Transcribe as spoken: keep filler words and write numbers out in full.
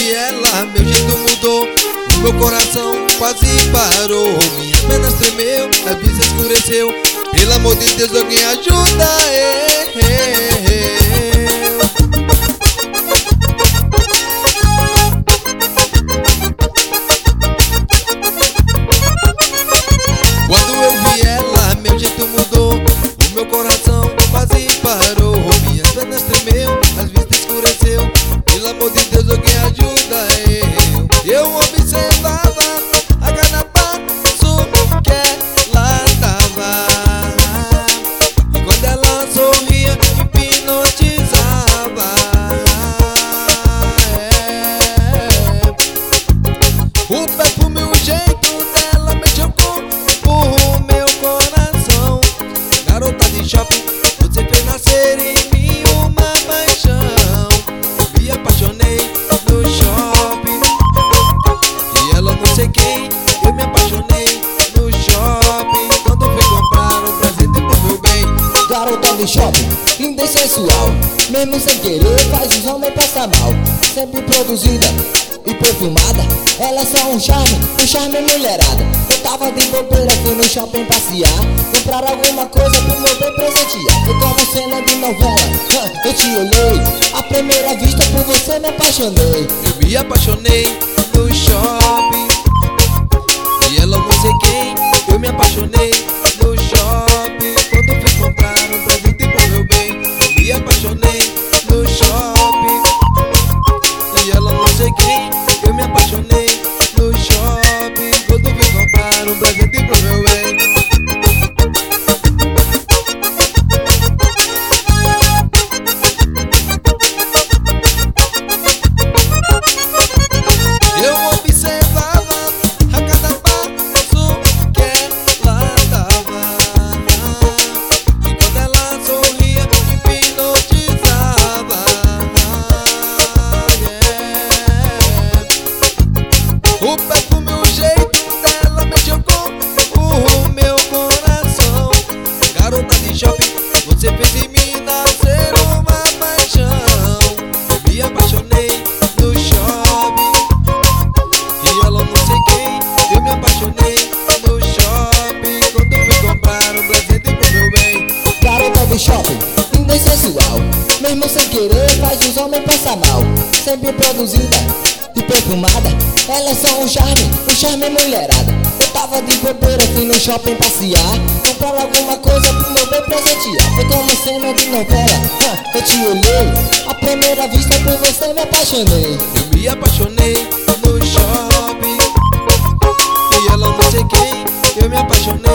vi ela, meu jeito mudou, o meu coração quase parou. Minhas pernas tremeu, a vista escureceu. Pelo amor de Deus, alguém ajuda eu. Quando eu vi ela, meu jeito mudou, o meu coração quase parou. Minhas pernas tremeu, as vistas escureceu. Pelo amor de Deus, alguém ajuda eu. Eu observava a cada passo que ela dava, e quando ela sorria, hipnotizava. É. O perfume, o jeito dela mexeu com o meu coração. Garota de shopping, você fez nascer em mim uma paixão. Me apaixonei no shopping, e ela não sei quem. Eu me apaixonei no shopping, quando fui comprar um presente pro meu bem. Garota de shopping, linda e sensual, mesmo sem querer faz os homens passar mal. Sempre produzida e perfumada, ela é só um charme, um charme mulherada. Eu tava de bobeira, fui no shopping passear, comprar alguma coisa pro meu bem presentear. Foi como cena de novela, eu te olhei, à primeira vista por você me apaixonei. Eu me apaixonei no shopping, e ela não sei quem. Eu me apaixonei no shopping, quando fui comprar um presente pro meu bem. Eu me apaixonei no shopping, e ela não sei quem. Eu me apaixonei no shopping, quando fui comprar um presente pro meu bem. Eu observava a cada passo que ela dava, e quando ela sorria, hipnotizava. Yeah. O perfume, o jeito dela mexeu com o meu coração. Garota de shopping, você fez em mim nascer uma paixão. Eu me apaixonei no shopping, e ela não sei quem. Eu me apaixonei no shopping, quando fui comprar um presente pro meu bem. Garota de shopping, linda e sensual, mesmo sem querer faz os homens passar mal. Sempre produzida e perfumada, ela é só um charme, um charme mulherada. Eu tava de bobeira, fui no shopping passear, comprar alguma coisa pro meu bem presentear. Foi como cena de novela, eu te olhei, à primeira vista por você me apaixonei. Eu me apaixonei no shopping, e ela não sei quem. Eu me apaixonei